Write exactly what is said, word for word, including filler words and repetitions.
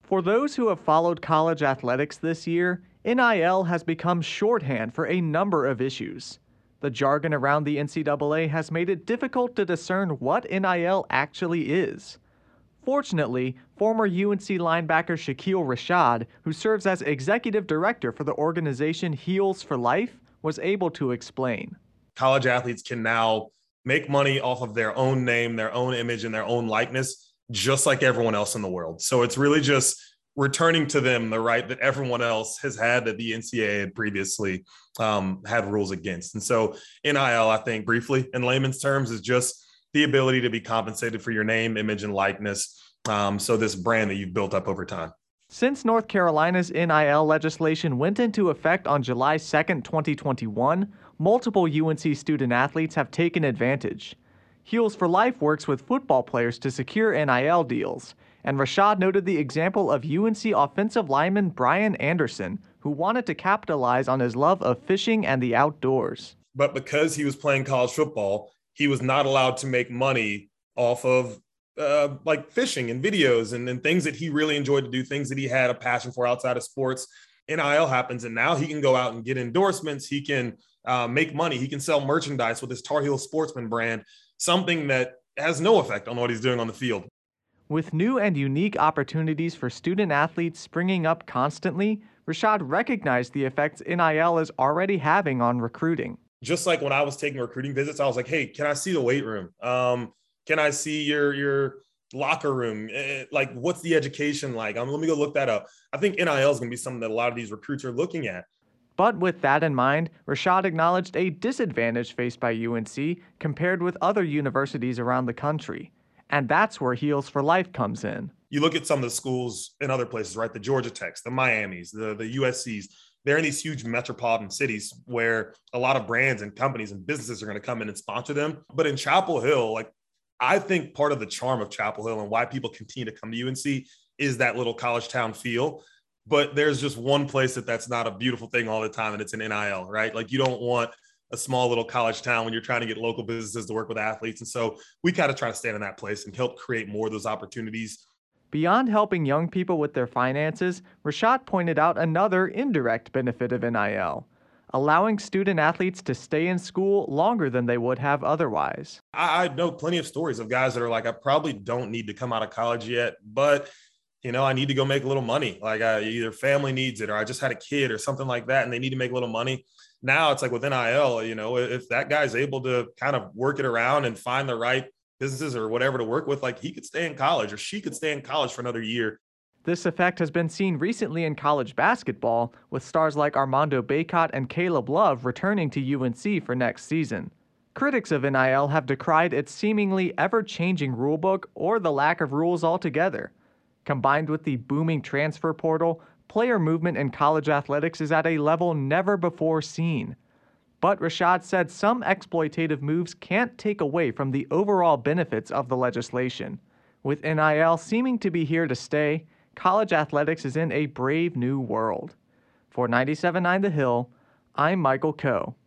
For those who have followed college athletics this year, N I L has become shorthand for a number of issues. The jargon around the N C double A has made it difficult to discern what N I L actually is. Fortunately, former U N C linebacker Shaquille Rashad, who serves as executive director for the organization Heels for Life, was able to explain. College athletes can now make money off of their own name, their own image, and their own likeness, just like everyone else in the world. So it's really just returning to them the right that everyone else has had that the N C double A had previously um, had rules against. And so N I L, I think briefly in layman's terms, is just the ability to be compensated for your name, image, and likeness. Um, so this brand that you've built up over time. Since North Carolina's N I L legislation went into effect on July second, twenty twenty-one, multiple U N C student athletes have taken advantage. Heels for Life works with football players to secure N I L deals, and Rashad noted the example of U N C offensive lineman Brian Anderson, who wanted to capitalize on his love of fishing and the outdoors. But because he was playing college football, he was not allowed to make money off of uh, like fishing and videos and, and things that he really enjoyed to do, things that he had a passion for outside of sports. N I L happens, and now he can go out and get endorsements. He can uh, make money. He can sell merchandise with his Tar Heel Sportsman brand, something that has no effect on what he's doing on the field. With new and unique opportunities for student athletes springing up constantly, Rashad recognized the effects N I L is already having on recruiting. Just like when I was taking recruiting visits, I was like, hey, can I see the weight room? Um, can I see your your locker room? Eh, like, what's the education like? Um, let me go look that up. I think N I L is going to be something that a lot of these recruits are looking at. But with that in mind, Rashad acknowledged a disadvantage faced by U N C compared with other universities around the country. And that's where Heels for Life comes in. You look at some of the schools in other places, right? The Georgia Techs, the Miamis, the, the U S Cs. They're in these huge metropolitan cities where a lot of brands and companies and businesses are going to come in and sponsor them. But in Chapel Hill, like, I think part of the charm of Chapel Hill and why people continue to come to U N C is that little college town feel. But there's just one place that that's not a beautiful thing all the time, and it's an N I L, right? Like, you don't want a small little college town when you're trying to get local businesses to work with athletes. And so we kind of try to stand in that place and help create more of those opportunities. Beyond helping young people with their finances, Rashad pointed out another indirect benefit of N I L, allowing student athletes to stay in school longer than they would have otherwise. I, I know plenty of stories of guys that are like, I probably don't need to come out of college yet, but you know, I need to go make a little money. Like, I, either family needs it or I just had a kid or something like that, and they need to make a little money. Now it's like with N I L, you know, if that guy's able to kind of work it around and find the right businesses or whatever to work with, like, he could stay in college or she could stay in college for another year. This effect has been seen recently in college basketball, with stars like Armando Bacot and Caleb Love returning to U N C for next season. Critics of N I L have decried its seemingly ever-changing rulebook or the lack of rules altogether. Combined with the booming transfer portal, player movement in college athletics is at a level never before seen. But Rashad said some exploitative moves can't take away from the overall benefits of the legislation. With N I L seeming to be here to stay, college athletics is in a brave new world. For ninety-seven point nine The Hill, I'm Michael Coe.